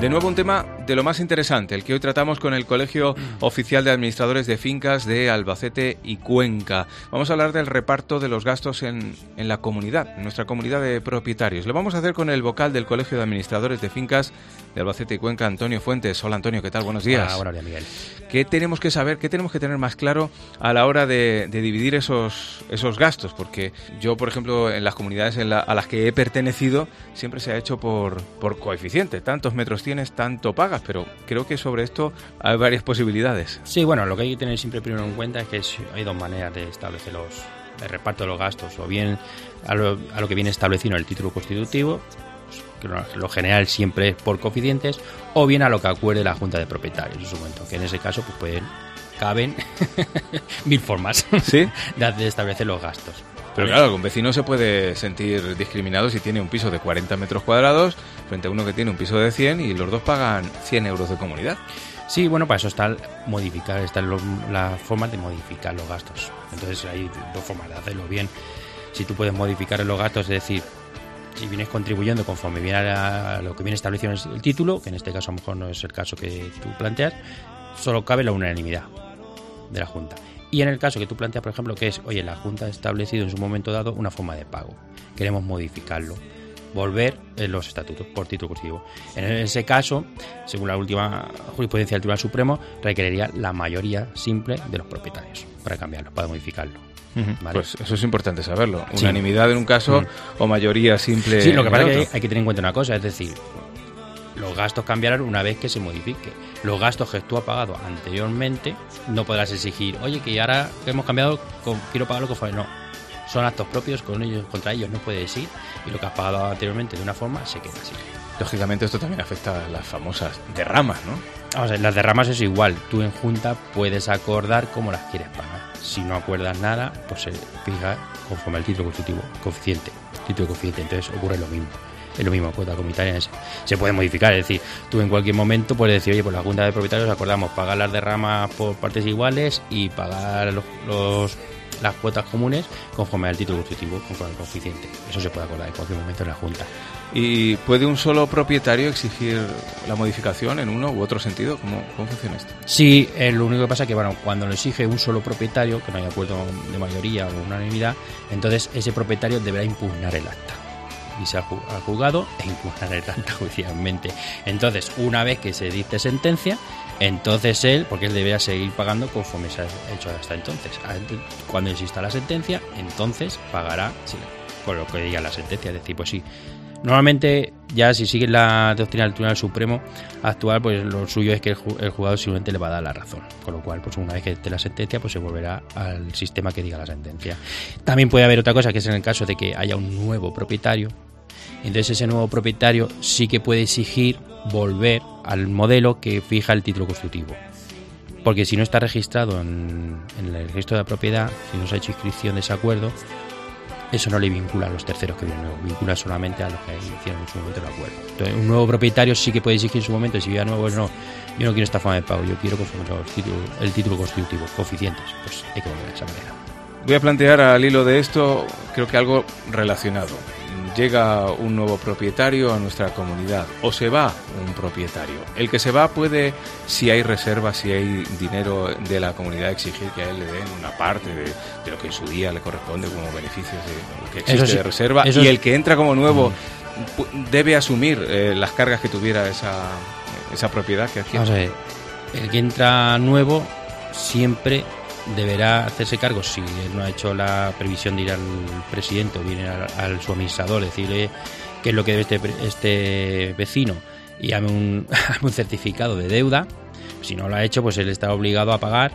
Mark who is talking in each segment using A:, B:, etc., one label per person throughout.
A: De nuevo un tema de lo más interesante, el que hoy tratamos con el Colegio Oficial de Administradores de Fincas de Albacete y Cuenca. Vamos a hablar del reparto de los gastos en la comunidad, en nuestra comunidad de propietarios. Lo vamos a hacer con el vocal del Colegio de Administradores de Fincas de Albacete y Cuenca, Antonio Fuentes. Hola Antonio, ¿qué tal? Buenos días.
B: Hola, buenos días, Miguel.
A: ¿Qué tenemos que saber, qué tenemos que tener más claro a la hora de dividir esos gastos? Porque yo, por ejemplo, en las comunidades a las que he pertenecido, siempre se ha hecho por coeficiente. Tantos metros tienes, tanto pagas, pero creo que sobre esto hay varias posibilidades.
B: Sí, bueno, lo que hay que tener siempre primero en cuenta es que hay dos maneras de establecer el reparto de los gastos, o bien a lo que viene establecido en el título constitutivo, que lo general siempre es por coeficientes, o bien a lo que acuerde la Junta de Propietarios en su momento, que en ese caso pues caben 1000 formas,
A: ¿sí?,
B: de establecer los gastos.
A: Pero claro, un vecino se puede sentir discriminado si tiene un piso de 40 metros cuadrados frente a uno que tiene un piso de 100 y los dos pagan 100 euros de comunidad.
B: Sí, bueno, para eso están las formas de modificar los gastos. Entonces hay dos formas de hacerlo bien. Si tú puedes modificar los gastos, es decir, si vienes contribuyendo conforme viene a lo que viene establecido en el título, que en este caso a lo mejor no es el caso que tú planteas, solo cabe la unanimidad de la Junta. Y en el caso que tú planteas, por ejemplo, que es, oye, la Junta ha establecido en su momento dado una forma de pago, queremos modificarlo, volver en los estatutos por título constitutivo. En ese caso, según la última jurisprudencia del Tribunal Supremo, requeriría la mayoría simple de los propietarios para cambiarlo, para modificarlo. ¿Vale?
A: Pues eso es importante saberlo. Unanimidad en un caso o mayoría simple.
B: Sí, lo que pasa es que hay que tener en cuenta una cosa, es decir, los gastos cambiarán una vez que se modifique. Los gastos que tú has pagado anteriormente no podrás exigir, oye, que ahora que hemos cambiado, quiero pagar lo que fue. No, son actos propios, contra ellos no puedes ir, y lo que has pagado anteriormente de una forma se queda así.
A: Lógicamente esto también afecta a las famosas derramas, ¿no?
B: Vamos a ver, las derramas es igual. Tú en Junta puedes acordar cómo las quieres pagar. Si no acuerdas nada, pues se fija conforme al título constitutivo, coeficiente. Entonces ocurre lo mismo. Es lo mismo, cuota comunitaria se puede modificar, es decir, tú en cualquier momento puedes decir, oye, pues la Junta de Propietarios acordamos pagar las derramas por partes iguales y pagar las cuotas comunes conforme al título constitutivo, conforme al coeficiente. Eso se puede acordar en cualquier momento en la Junta.
A: ¿Y puede un solo propietario exigir la modificación en uno u otro sentido? ¿Cómo funciona esto?
B: Sí, lo único que pasa es que cuando lo exige un solo propietario, que no hay acuerdo de mayoría o unanimidad, entonces ese propietario deberá impugnar el acta. Irse al juzgado e impugnar el acta judicialmente. Entonces, una vez que se dicte sentencia, entonces porque él deberá seguir pagando conforme se ha hecho hasta entonces. Cuando exista la sentencia, entonces pagará con lo que diga la sentencia. Es decir, pues sí. Normalmente, ya si sigue la doctrina del Tribunal Supremo actual, pues lo suyo es que el juzgado simplemente le va a dar la razón. Con lo cual, pues una vez que esté la sentencia, pues se volverá al sistema que diga la sentencia. También puede haber otra cosa, que es en el caso de que haya un nuevo propietario. Entonces ese nuevo propietario sí que puede exigir volver al modelo que fija el título constitutivo. Porque si no está registrado en el registro de la propiedad, si no se ha hecho inscripción de ese acuerdo, eso no le vincula a los terceros que vienen nuevos, vincula solamente a los que hicieron en su momento el acuerdo. Entonces, un nuevo propietario sí que puede exigir en su momento, si viene nuevo, pues no, yo no quiero esta forma de pago, yo quiero conforme el título constitutivo, coeficientes, pues hay que volver de esa manera.
A: Voy a plantear al hilo de esto, creo que algo relacionado. Llega un nuevo propietario a nuestra comunidad o se va un propietario. El que se va puede, si hay reservas, si hay dinero de la comunidad, exigir que a él le den una parte de lo que en su día le corresponde como beneficios de lo que existe de reserva. Y el que entra como nuevo debe asumir las cargas que tuviera esa propiedad que adquiere.
B: Vamos a ver, el que entra nuevo siempre deberá hacerse cargo, si él no ha hecho la previsión de ir al presidente o viene al su administrador, decirle qué es lo que debe este vecino y hazme un certificado de deuda. Si no lo ha hecho, pues él está obligado a pagar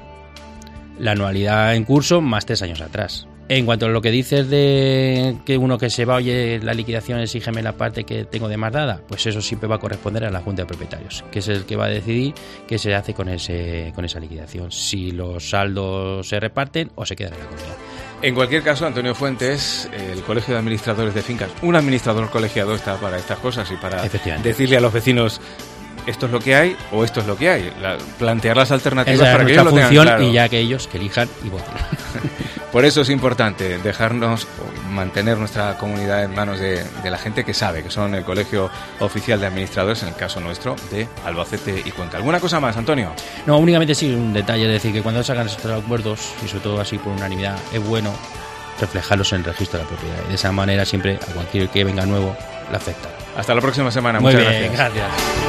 B: la anualidad en curso más 3 años atrás. En cuanto a lo que dices de que uno que se va, oye, la liquidación exígeme la parte que tengo de más dada, pues eso siempre va a corresponder a la Junta de Propietarios, que es el que va a decidir qué se hace con esa liquidación, si los saldos se reparten o se quedan en la comunidad.
A: En cualquier caso, Antonio Fuentes, el Colegio de Administradores de Fincas, un administrador colegiado está para estas cosas y para decirle a los vecinos esto es lo que hay o esto es lo que hay, plantear las alternativas para que ellos lo tengan claro.
B: Y ya que ellos que elijan y voten.
A: Por eso es importante mantener nuestra comunidad en manos de la gente que sabe, que son el Colegio Oficial de Administradores, en el caso nuestro, de Albacete y Cuenca. ¿Alguna cosa más, Antonio?
B: No, únicamente sí, un detalle, es decir, que cuando sacan estos acuerdos, y sobre todo así por unanimidad, es bueno reflejarlos en el registro de la propiedad. Y de esa manera siempre a cualquier que venga nuevo le afecta.
A: Hasta la próxima semana.
B: Muy
A: Muchas
B: bien, gracias.